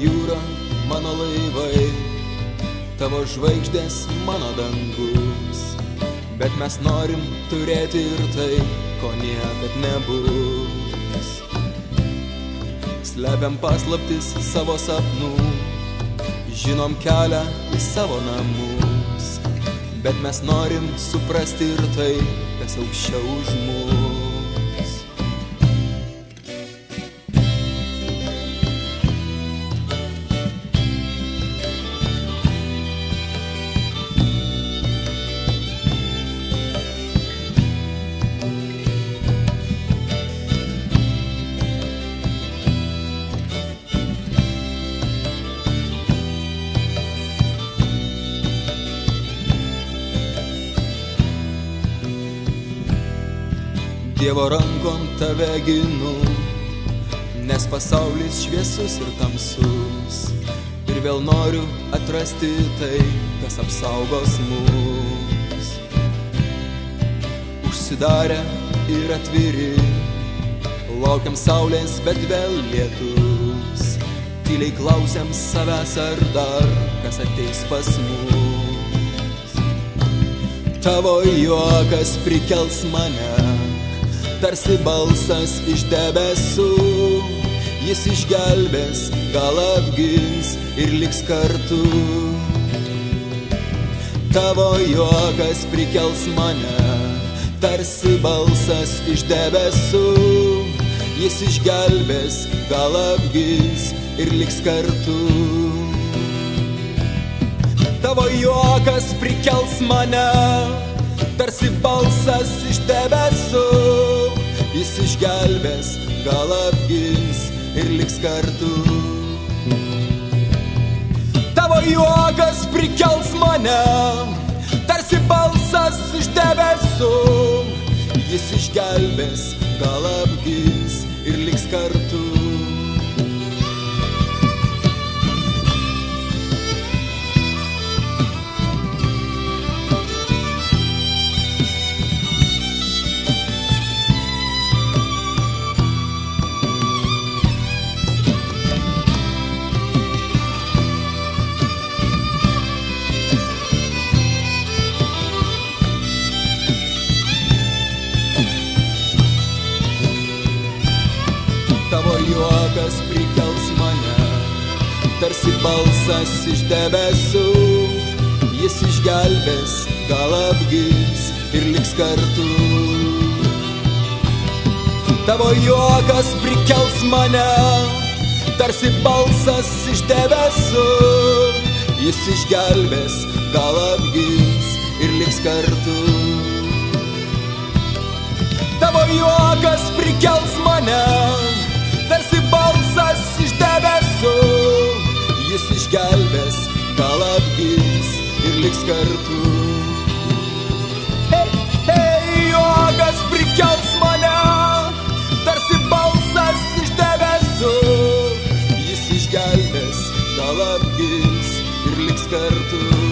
jūra, mano laivai, tavo žvaigždės, mano dangus. Bet mes norim turėti ir tai, ko niekad nebus. Slepiam paslaptis savo sapnų, žinom kelią į savo namus. Bet mes norim suprasti ir tai, kas aukščiau už mus. Dievo rankom tave ginu, nes pasaulis šviesus ir tamsus. Ir vėl noriu atrasti tai, kas apsaugos mus. Užsidarę ir atviri, laukiam saulės, bet vėl lietus. Tyliai klausiam savęs, ar dar kas ateis pas mus. Tavo juokas prikels mane, tarsi balsas iš debesų. Jis išgelbės, gal apgins ir liks kartu. Tavo juokas prikels mane, tarsi balsas iš debesų. Jis išgelbės, gal apgins ir liks kartu. Tavo juokas prikels mane, tarsi balsas iš debesų. Jis išgelbės, gal apgins ir liks kartu. Tavo juokas prikels mane, tarsi balsas iš debesų. Jis išgelbės, gal apgins ir liks kartu. Tavo juokas prikels mane, tarsi balsas iš debesų. Jis išgelbės, gal apgins ir liks kartu. Tavo juokas prikels mane, tarsi balsas iš debesų. Jis išgelbės, gal apgins ir liks kartu. Tavo juokas prikels mane, tarsi balsas iš debesų. Jis išgelbės, gal apgins ir liks kartu. Juokas prikels mane, tarsi balsas iš debesų. Jis išgelbės, gal apgins ir liks kartu.